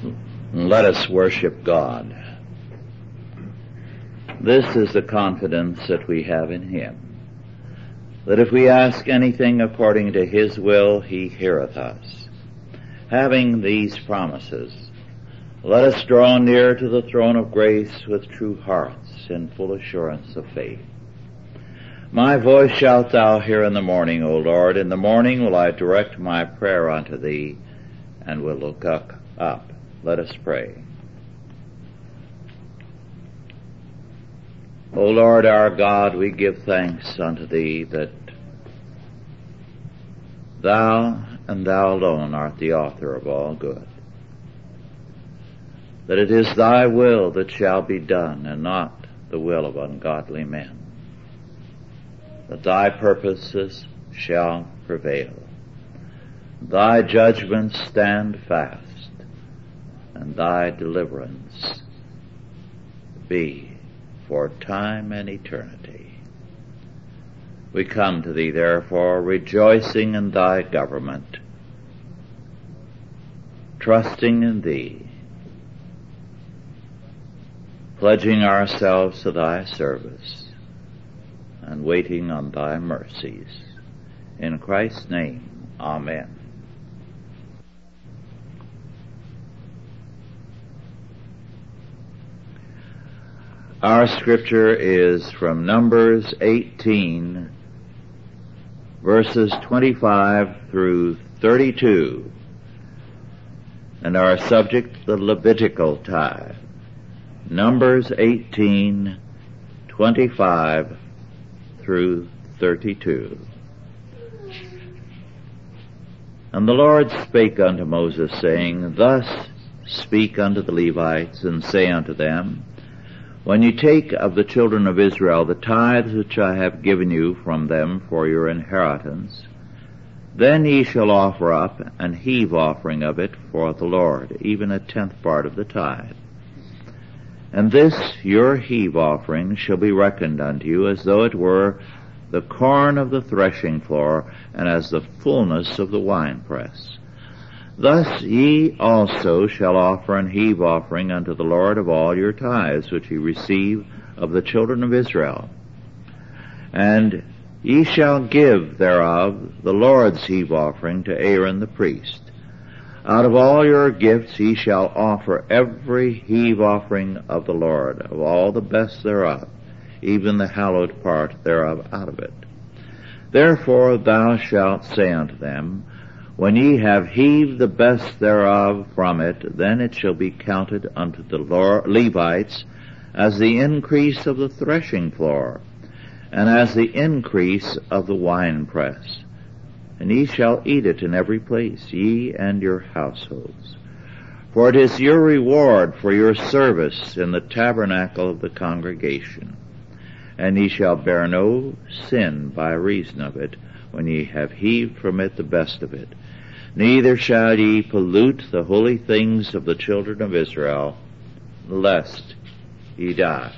Let us worship God. This is the confidence that we have in Him, that if we ask anything according to His will, He heareth us. Having these promises, let us draw near to the throne of grace with true hearts in full assurance of faith. My voice shalt thou hear in the morning, O Lord. In the morning will I direct my prayer unto thee, and will look up. Let us pray. O Lord our God, we give thanks unto thee that thou and thou alone art the author of all good, that it is thy will that shall be done and not the will of ungodly men, that thy purposes shall prevail, thy judgments stand fast, and thy deliverance be for time and eternity. We come to thee, therefore, rejoicing in thy government, trusting in thee, pledging ourselves to thy service, and waiting on thy mercies. In Christ's name, amen. Our scripture is from Numbers 18, verses 25 through 32, and our subject, the Levitical tithe. Numbers 18, 25 through 32. And the Lord spake unto Moses, saying, Thus speak unto the Levites, and say unto them, When you take of the children of Israel the tithes which I have given you from them for your inheritance, then ye shall offer up an heave offering of it for the Lord, even a 10th part of the tithe. And this your heave offering shall be reckoned unto you as though it were the corn of the threshing floor, and as the fullness of the winepress. Thus ye also shall offer an heave offering unto the Lord of all your tithes which ye receive of the children of Israel. And ye shall give thereof the Lord's heave offering to Aaron the priest. Out of all your gifts ye shall offer every heave offering of the Lord, of all the best thereof, even the hallowed part thereof out of it. Therefore thou shalt say unto them, When ye have heaved the best thereof from it, then it shall be counted unto the Levites as the increase of the threshing floor, and as the increase of the winepress. And ye shall eat it in every place, ye and your households. For it is your reward for your service in the tabernacle of the congregation. And ye shall bear no sin by reason of it, when ye have heaved from it the best of it. Neither shall ye pollute the holy things of the children of Israel, lest ye die.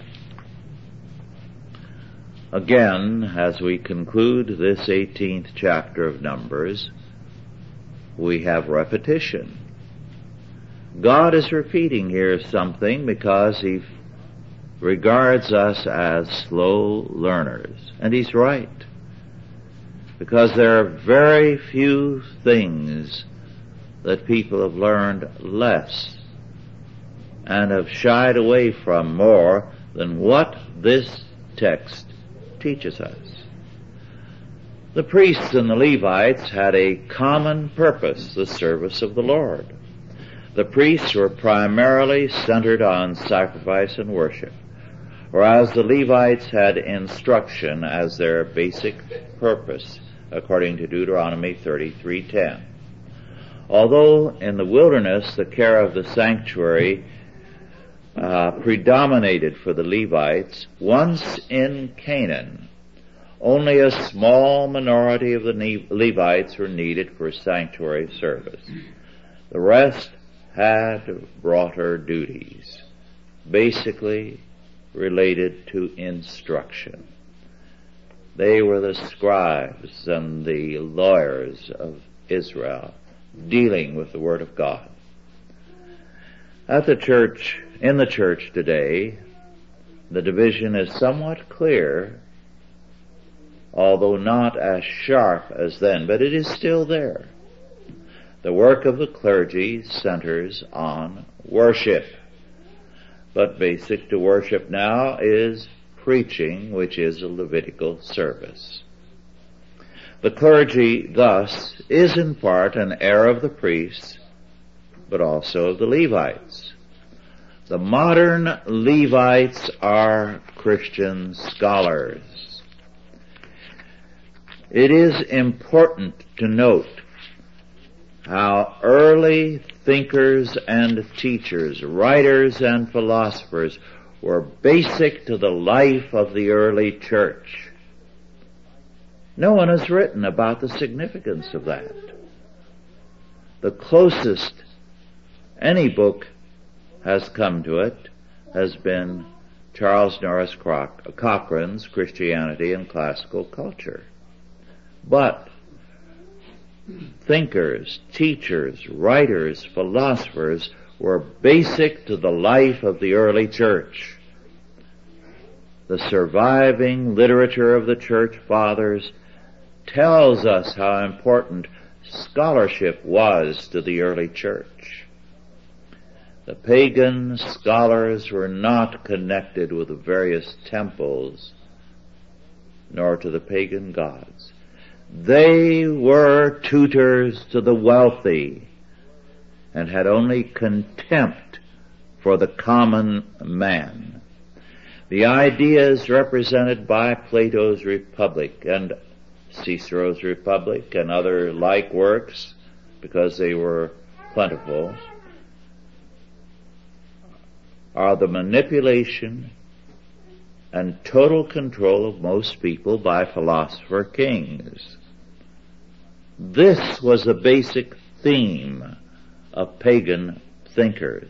Again, as we conclude this 18th chapter of Numbers, we have repetition. God is repeating here something because He regards us as slow learners. And He's right. Because there are very few things that people have learned less and have shied away from more than what this text teaches us. The priests and the Levites had a common purpose, the service of the Lord. The priests were primarily centered on sacrifice and worship, whereas the Levites had instruction as their basic purpose, according to Deuteronomy 33:10. Although in the wilderness the care of the sanctuary predominated for the Levites, once in Canaan, only a small minority of the Levites were needed for sanctuary service. The rest had broader duties, basically related to instruction. They were the scribes and the lawyers of Israel, dealing with the Word of God. At the church, in the church today, the division is somewhat clear, although not as sharp as then, but it is still there. The work of the clergy centers on worship. But basic to worship now is preaching, which is a Levitical service. The clergy, thus, is in part an heir of the priests, but also of the Levites. The modern Levites are Christian scholars. It is important to note how early thinkers and teachers, writers and philosophers were basic to the life of the early church. No one has written about the significance of that. The closest any book has come to it has been Charles Norris Cochrane's Christianity and Classical Culture. But thinkers, teachers, writers, philosophers were basic to the life of the early church. The surviving literature of the church fathers tells us how important scholarship was to the early church. The pagan scholars were not connected with the various temples, nor to the pagan gods. They were tutors to the wealthy and had only contempt for the common man. The ideas represented by Plato's Republic and Cicero's Republic and other like works, because they were plentiful, are the manipulation and total control of most people by philosopher kings. This was the basic theme of pagan thinkers.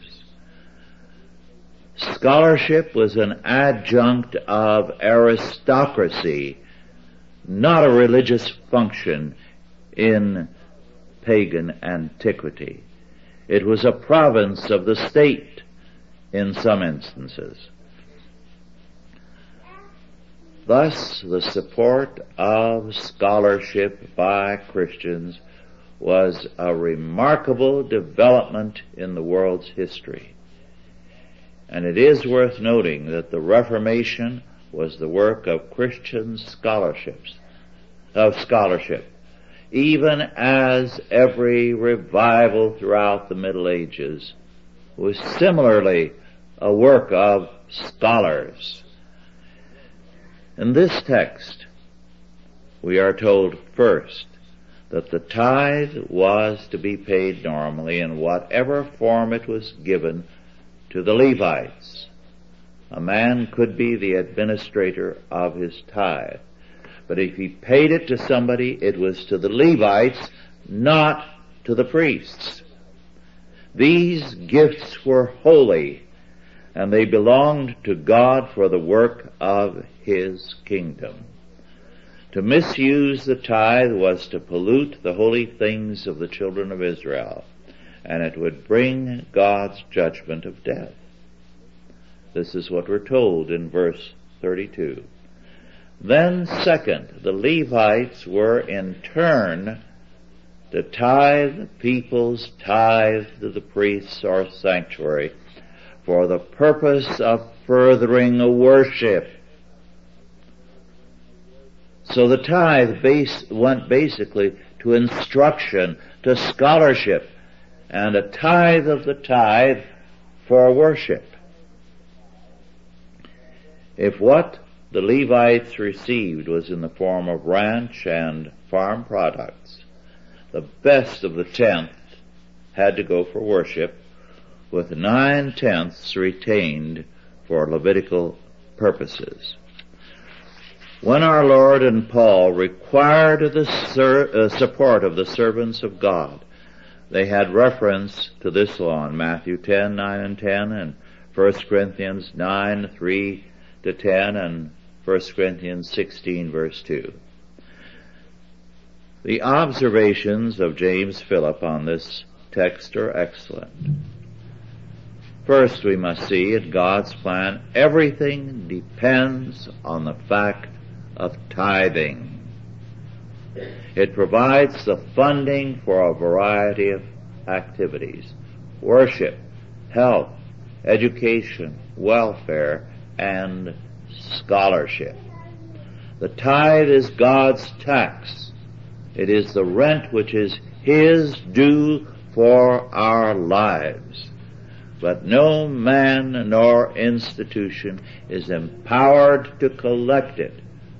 Scholarship was an adjunct of aristocracy, not a religious function in pagan antiquity. It was a province of the state in some instances. Thus, the support of scholarship by Christians was a remarkable development in the world's history. And it is worth noting that the Reformation was the work of Christian scholarship, even as every revival throughout the Middle Ages was similarly a work of scholars. In this text, we are told first that the tithe was to be paid normally in whatever form it was given to the Levites. A man could be the administrator of his tithe, but if he paid it to somebody, it was to the Levites, not to the priests. These gifts were holy, and they belonged to God for the work of His kingdom. To misuse the tithe was to pollute the holy things of the children of Israel, and it would bring God's judgment of death. This is what we're told in verse 32. Then second, the Levites were in turn to tithe the people's tithe to the priests or sanctuary for the purpose of furthering a worship. So the tithe went basically to instruction, to scholarship, and a tithe of the tithe for worship. If what the Levites received was in the form of ranch and farm products, the best of the tenth had to go for worship, with 9/10 retained for Levitical purposes. When our Lord and Paul required the support of the servants of God, they had reference to this law in Matthew 10:9 and 10, and 1 Corinthians 9:3-10, and 1 Corinthians 16 verse 2. The observations of James Philip on this text are excellent. First, we must see in God's plan everything depends on the fact of tithing. It provides the funding for a variety of activities: worship, health, education, welfare, and scholarship. The tithe is God's tax. It is the rent which is His due for our lives. But no man nor institution is empowered to collect it.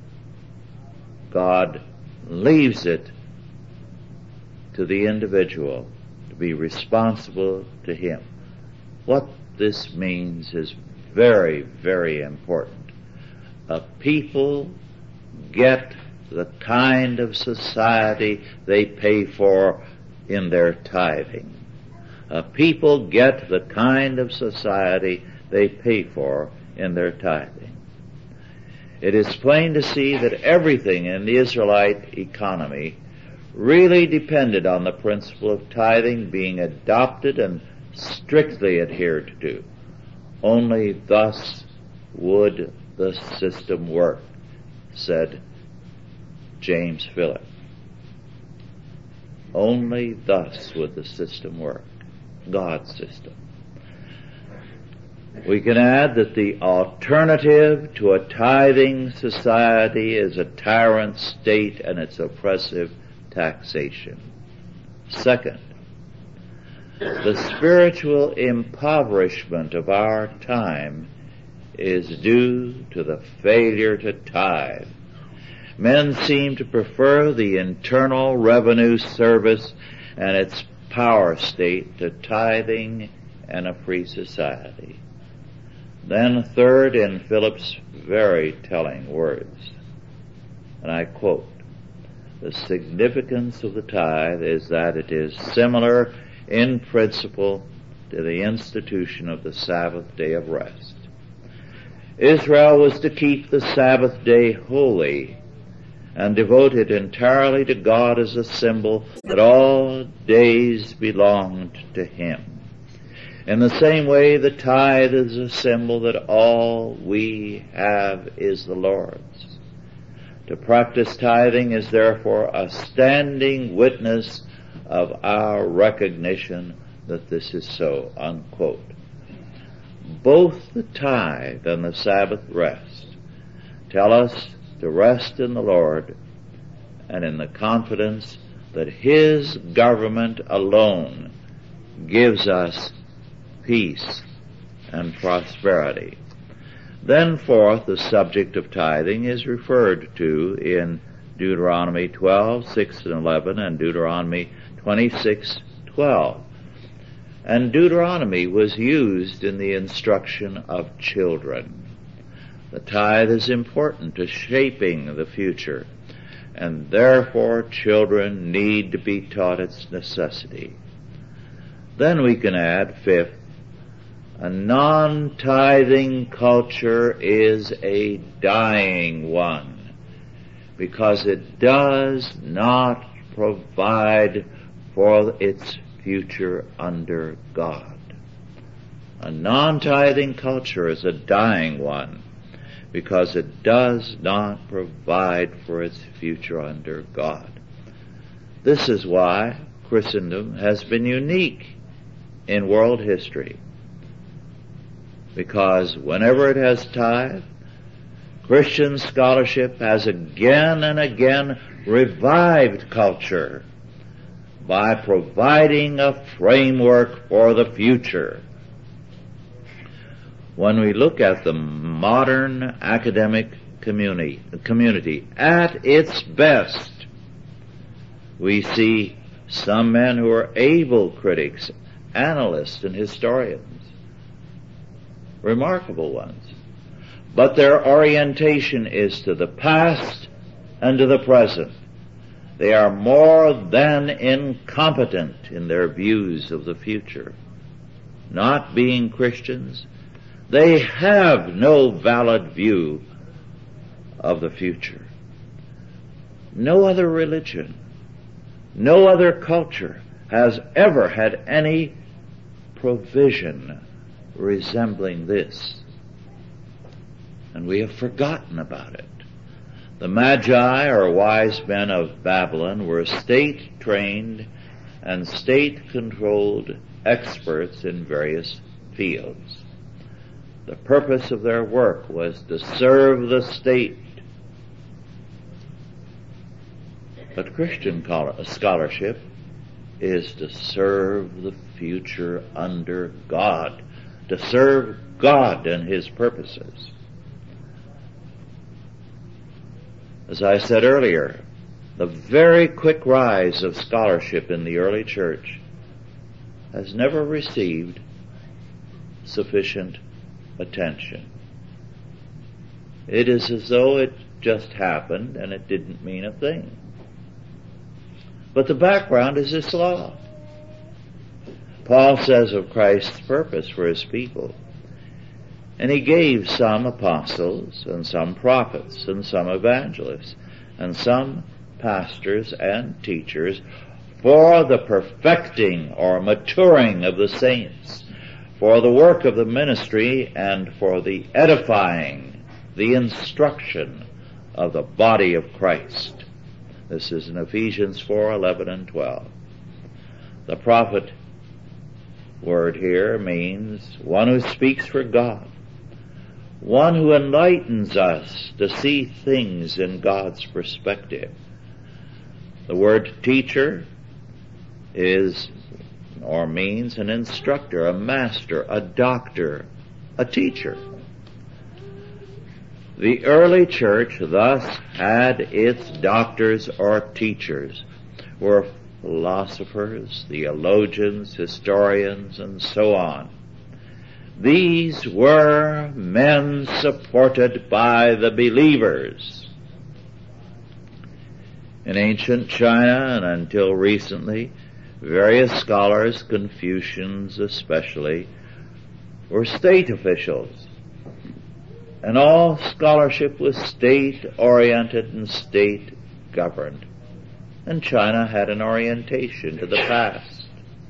God leaves it to the individual to be responsible to him. What this means is very, very important. A people get the kind of society they pay for in their tithing. A people get the kind of society they pay for in their tithing. It is plain to see that everything in the Israelite economy really depended on the principle of tithing being adopted and strictly adhered to. Only thus would the system work, said James Philip. Only thus would the system work, God's system. We can add that the alternative to a tithing society is a tyrant state and its oppressive taxation. Second, the spiritual impoverishment of our time is due to the failure to tithe. Men seem to prefer the Internal Revenue Service and its power state to tithing and a free society. Then third, in Philip's very telling words, and I quote, "The significance of the tithe is that it is similar in principle to the institution of the Sabbath day of rest. Israel was to keep the Sabbath day holy and devote it entirely to God as a symbol that all days belonged to Him. In the same way, the tithe is a symbol that all we have is the Lord's. To practice tithing is therefore a standing witness of our recognition that this is so," unquote. Both the tithe and the Sabbath rest tell us to rest in the Lord and in the confidence that His government alone gives us peace and prosperity. Then fourth, the subject of tithing is referred to in Deuteronomy 12:6 and 11 and Deuteronomy 26:12. And Deuteronomy was used in the instruction of children. The tithe is important to shaping the future, and therefore children need to be taught its necessity. Then we can add, fifth, a non-tithing culture is a dying one because it does not provide for its future under God. A non-tithing culture is a dying one because it does not provide for its future under God. This is why Christendom has been unique in world history, because whenever it has tithe, Christian scholarship has again and again revived culture by providing a framework for the future. When we look at the modern academic community at its best, we see some men who are able critics, analysts, and historians, remarkable ones. But their orientation is to the past and to the present. They are more than incompetent in their views of the future. Not being Christians, they have no valid view of the future. No other religion, no other culture has ever had any provision resembling this. And we have forgotten about it. The Magi, or wise men of Babylon, were state-trained and state-controlled experts in various fields. The purpose of their work was to serve the state. But Christian scholarship is to serve the future under God, to serve God and His purposes. As I said earlier, the very quick rise of scholarship in the early church has never received sufficient attention. It is as though it just happened and it didn't mean a thing. But the background is this law. Paul says of Christ's purpose for His people, and He gave some apostles, and some prophets, and some evangelists, and some pastors and teachers for the perfecting or maturing of the saints, for the work of the ministry, and for the edifying, the instruction of the body of Christ. This is in Ephesians 4:11 and 12. The prophet word here means one who speaks for God, one who enlightens us to see things in God's perspective. The word teacher is or means an instructor, a master, a doctor, a teacher. The early church thus had its doctors or teachers, were philosophers, theologians, historians, and so on. These were men supported by the believers. In ancient China, and until recently, various scholars, Confucians especially, were state officials. And all scholarship was state-oriented and state-governed. And China had an orientation to the past.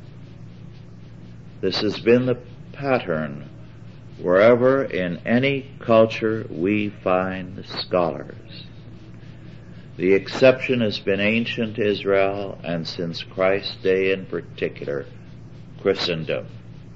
This has been the pattern wherever in any culture we find scholars. The exception has been ancient Israel, and since Christ's day in particular, Christendom.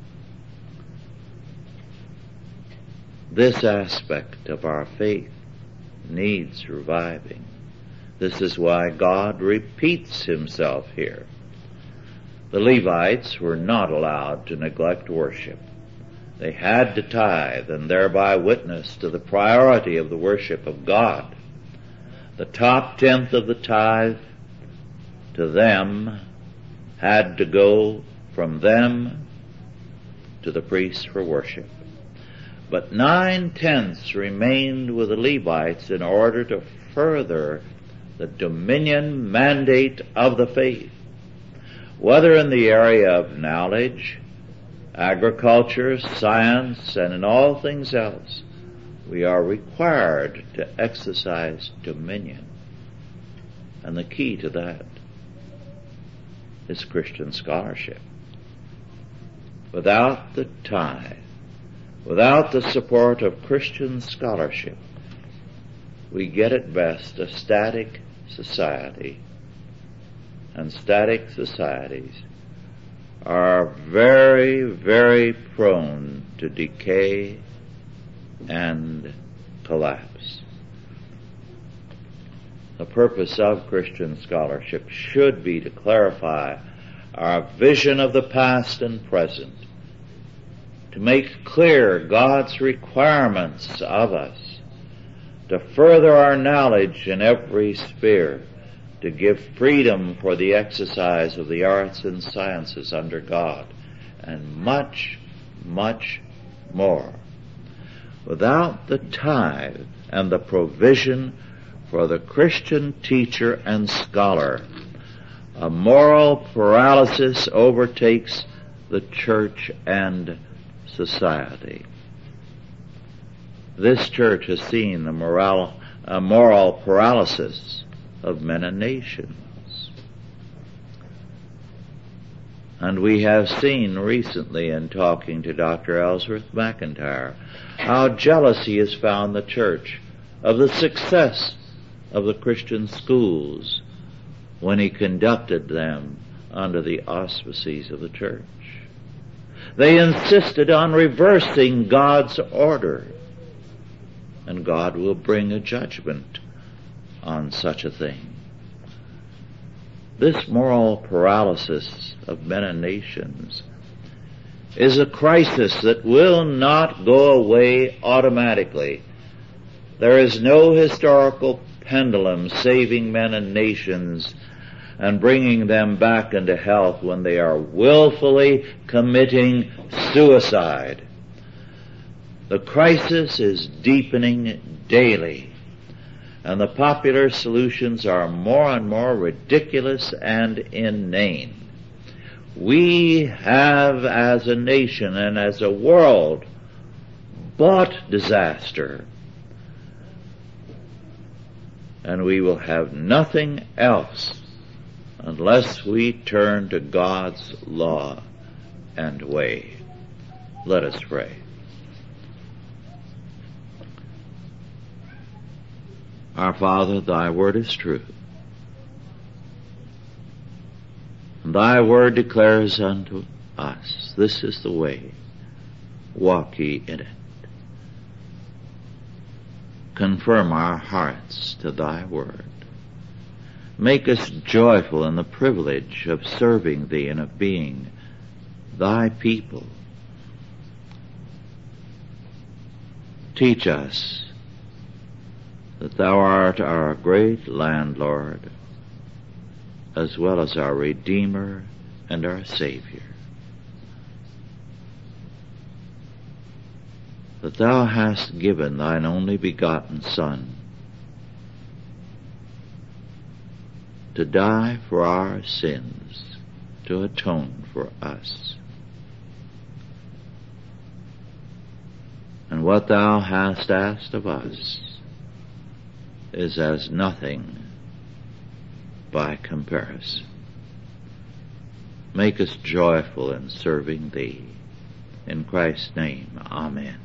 This aspect of our faith needs reviving. This is why God repeats Himself here. The Levites were not allowed to neglect worship. They had to tithe and thereby witness to the priority of the worship of God. The top tenth of the tithe to them had to go from them to the priests for worship. But 9/10 remained with the Levites in order to further the dominion mandate of the faith. Whether in the area of knowledge, agriculture, science, and in all things else, we are required to exercise dominion. And the key to that is Christian scholarship. Without the tithe, without the support of Christian scholarship, we get at best a static society, and static societies are very, very prone to decay and collapse. The purpose of Christian scholarship should be to clarify our vision of the past and present, to make clear God's requirements of us, to further our knowledge in every sphere, to give freedom for the exercise of the arts and sciences under God, and much, much more. Without the tithe and the provision for the Christian teacher and scholar, a moral paralysis overtakes the church and society. This church has seen the moral paralysis of men and nations. And we have seen recently in talking to Dr. Ellsworth McIntyre how jealous he has found the church of the success of the Christian schools when he conducted them under the auspices of the church. They insisted on reversing God's order, and God will bring a judgment on such a thing. This moral paralysis of men and nations is a crisis that will not go away automatically. There is no historical pendulum saving men and nations and bringing them back into health when they are willfully committing suicide. The crisis is deepening daily, and the popular solutions are more and more ridiculous and inane. We have, as a nation and as a world, bought disaster, and we will have nothing else unless we turn to God's law and way. Let us pray. Our Father, thy word is true. And thy word declares unto us, this is the way, walk ye in it. Confirm our hearts to thy word. Make us joyful in the privilege of serving thee and of being thy people. Teach us that thou art our great landlord, as well as our Redeemer and our Savior. That thou hast given thine only begotten Son to die for our sins, to atone for us. And what thou hast asked of us is as nothing by comparison. Make us joyful in serving thee. In Christ's name, amen.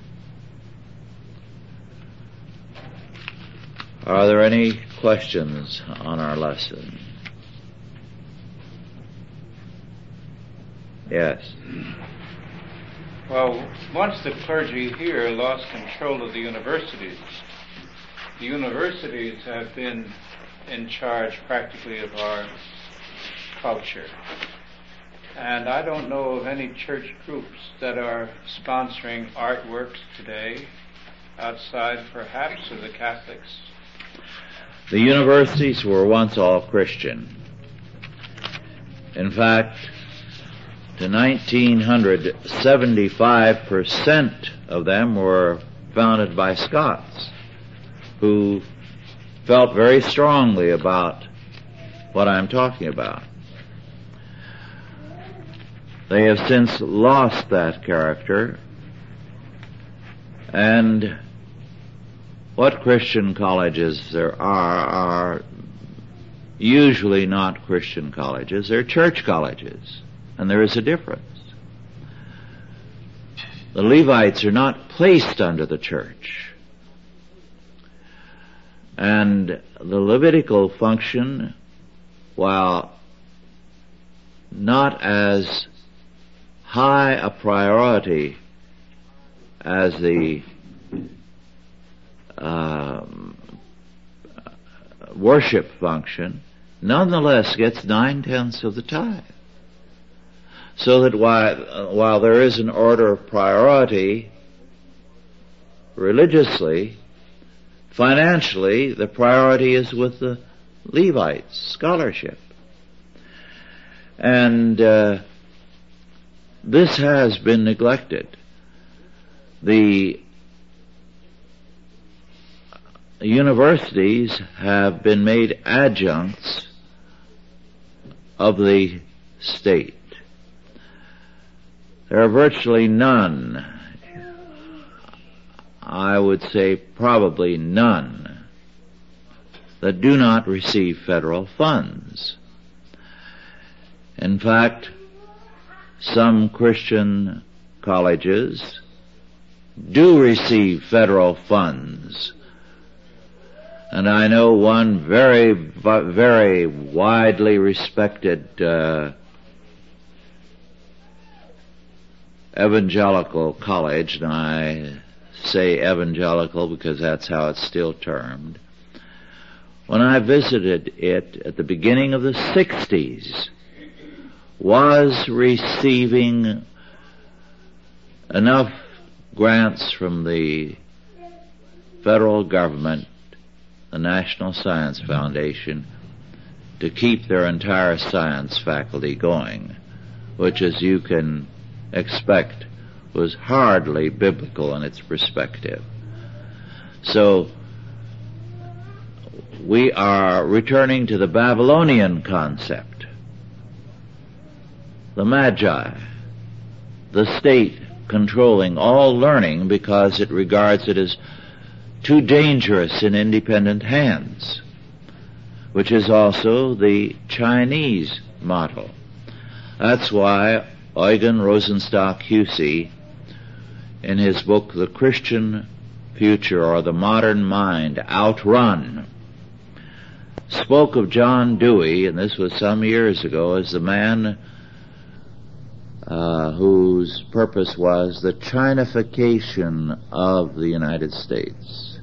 Are there any questions on our lesson? Yes. Well, once the clergy here lost control of the universities have been in charge practically of our culture. And I don't know of any church groups that are sponsoring artworks today, outside perhaps of the Catholics. The universities were once all Christian. In fact, to 1900, 75% of them were founded by Scots who felt very strongly about what I'm talking about. They have since lost that character, and what Christian colleges there are usually not Christian colleges. They're church colleges, and there is a difference. The Levites are not placed under the church, and the Levitical function, while not as high a priority as the worship function, nonetheless gets 9/10 of the tithe. So that while there is an order of priority religiously, financially, the priority is with the Levites' scholarship. And this has been neglected. The universities have been made adjuncts of the state. There are virtually none, I would say probably none, that do not receive federal funds. In fact, some Christian colleges do receive federal funds. And I know one very, very widely respected evangelical college, and I say evangelical because that's how it's still termed. When I visited it at the beginning of the 60s, was receiving enough grants from the federal government, the National Science Foundation, to keep their entire science faculty going, which, as you can expect, was hardly biblical in its perspective. So we are returning to the Babylonian concept. The Magi, the state controlling all learning because it regards it as too dangerous in independent hands, which is also the Chinese model. That's why Eugen Rosenstock Hussey, in his book The Christian Future or the Modern Mind, Outrun, spoke of John Dewey, and this was some years ago, as the man whose purpose was the Chinification of the United States.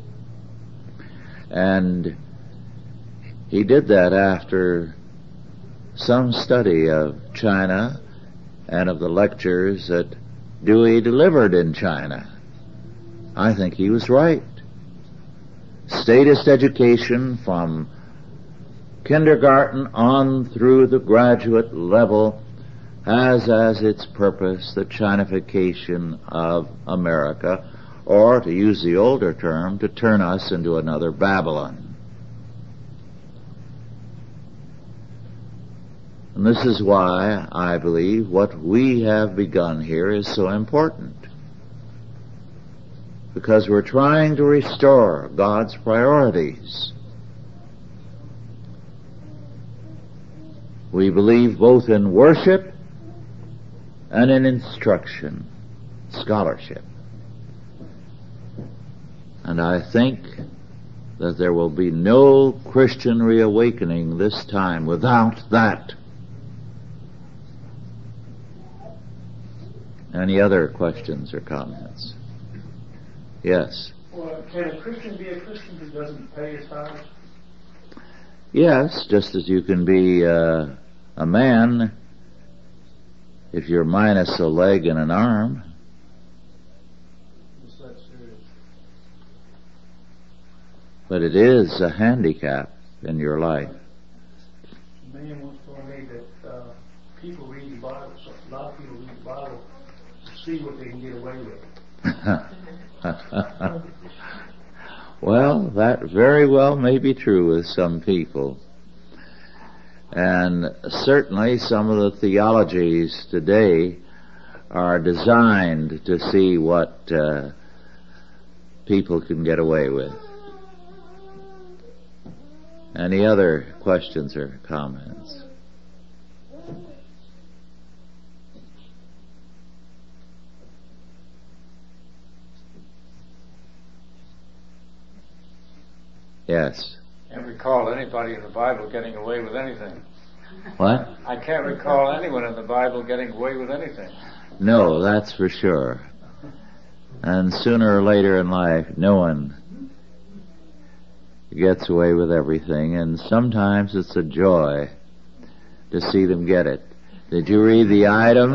And he did that after some study of China and of the lectures that Dewey delivered in China. I think he was right. Statist education from kindergarten on through the graduate level has as its purpose the Chinification of America, or, to use the older term, to turn us into another Babylon. And this is why I believe what we have begun here is so important. Because we're trying to restore God's priorities. We believe both in worship and in instruction, scholarship. And I think that there will be no Christian reawakening this time without that. Any other questions or comments? Yes. Well, can a Christian be a Christian who doesn't pay his tithes? Yes, just as you can be a man if you're minus a leg and an arm. Is that serious? But it is a handicap in your life. A man once told me that people read the Bible, so a lot of people read the Bible to see what they can get away with. Well, that very well may be true with some people. And certainly some of the theologies today are designed to see what people can get away with. Any other questions or comments? Yes. Can't recall anybody in the Bible getting away with anything. What? I can't recall anyone in the Bible getting away with anything. No, that's for sure. And sooner or later in life, no one gets away with everything, and sometimes it's a joy to see them get it. Did you read the item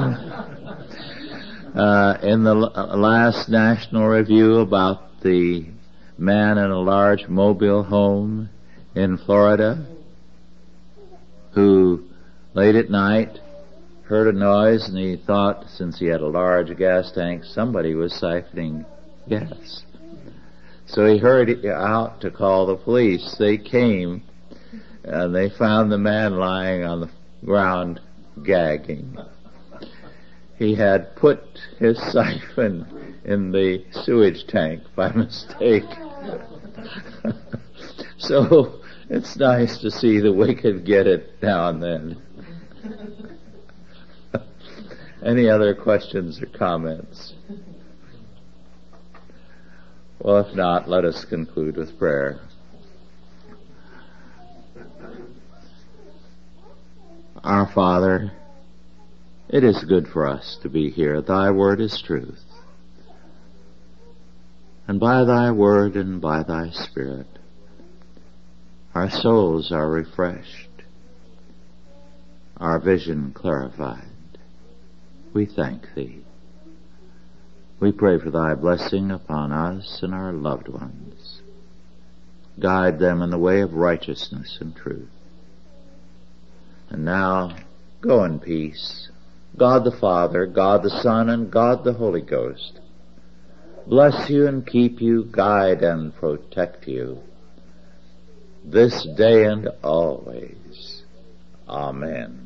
in the last National Review about the man in a large mobile home in Florida who late at night heard a noise, and he thought, since he had a large gas tank, somebody was siphoning gas. So he hurried out to call the police. They came, and they found the man lying on the ground gagging. He had put his siphon in the sewage tank by mistake. So it's nice to see the wicked get it now and then. Any other questions or comments? Well, if not, let us conclude with prayer. Our Father, it is good for us to be here. Thy word is truth. And by thy word and by thy Spirit, our souls are refreshed, our vision clarified. We thank thee. We pray for thy blessing upon us and our loved ones. Guide them in the way of righteousness and truth. And now, go in peace. God the Father, God the Son, and God the Holy Ghost bless you and keep you, guide and protect you, this day and always. Amen.